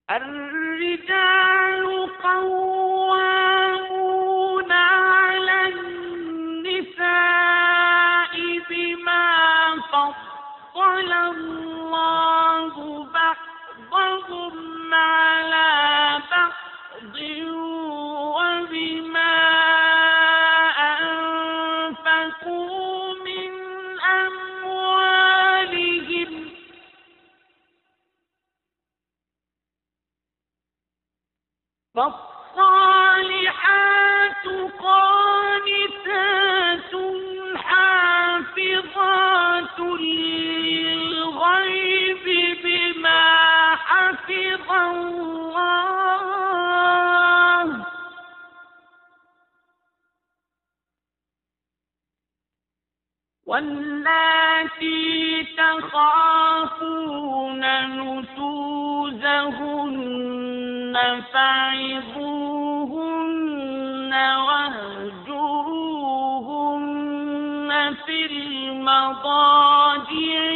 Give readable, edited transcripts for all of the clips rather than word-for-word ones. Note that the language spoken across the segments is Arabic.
الرجال قوامون على النساء بما فضل الله بعضهم على بعض وبما أنفقوا من أموالهم فالصالحات قانتات حافظات للغيب بما حفظ الله واللاتي تخافون نشوزهن فعظوهن واهجروهن في المضاجع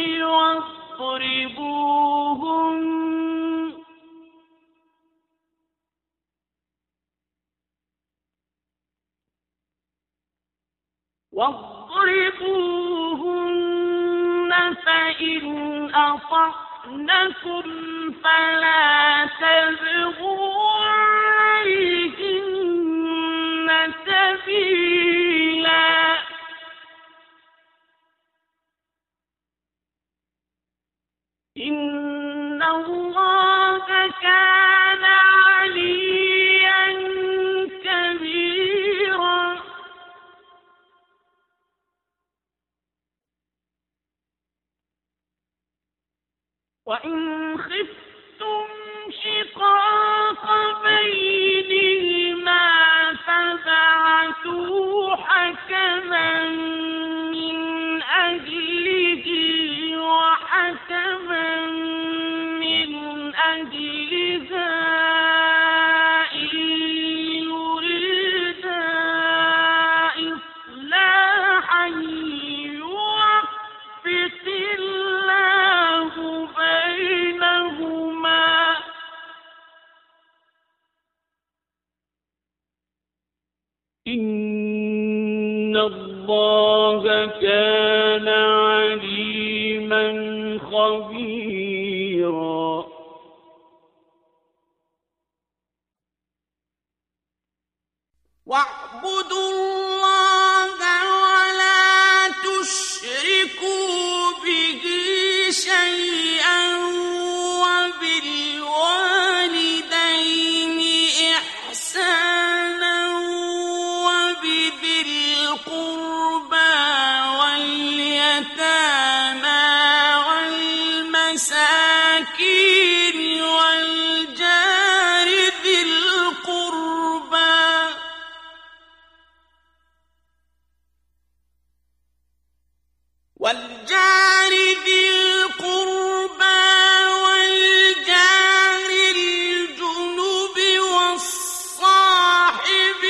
واضربوهن فإن أطعنكم فلا تبغوا عليهن سبيلا إن الله كان عليا كبيرا وإن خفتم شقاق بينهما فابعثوا حكما من أهله وحكما من أهلها إن يريدا إصلاحا يوفق الله بينهما إن الله كان عليما خبيرا واعبدوا الله ولا تشركوا به شيئا وبالوالدين إحسانا وبذي القربى واليتامى والمساكين والجار ذي القربى والجار الجنب والصاحب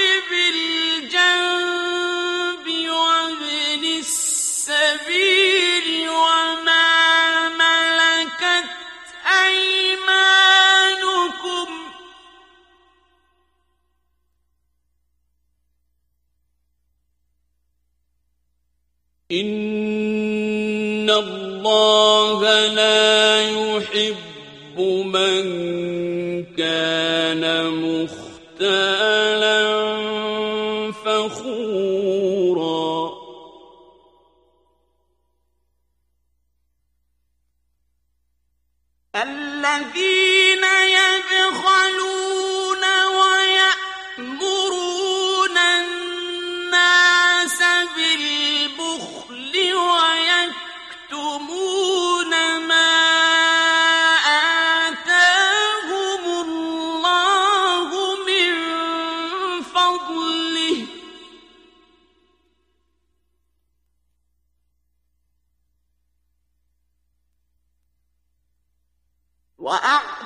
بالجنب وابن السبيل وما ملكت أيمانكم إن الله لا يحب من كان مختالا فخورا الذين يبخلون ويأمرون الناس بالبخل ويكتمون ما آتاهم الله من فضله وأعطى